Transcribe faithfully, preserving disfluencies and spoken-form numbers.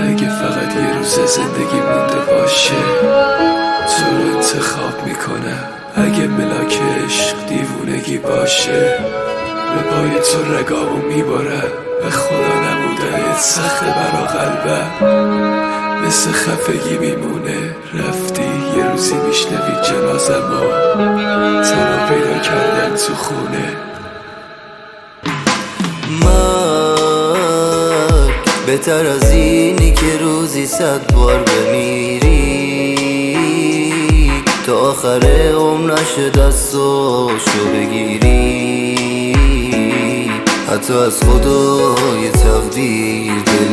اگه فقط یه روز زندگی مونده باشه تو رو انتخاب میکنم. اگه ملاک عشق دیوونگی باشه به پای تو رگامو میبارم. به خدا نمودنت سخت برا قلبم، مثل خفگی میمونه. رفتی یه روزی میشنوی جنازمو، تنها پیدا کردن تو خونه. مرگ بهتر از اینی که روزی صد بار بمیری، تا آخر عمر نشه دستاشو بگیری. حتی از خدای تقدیر دل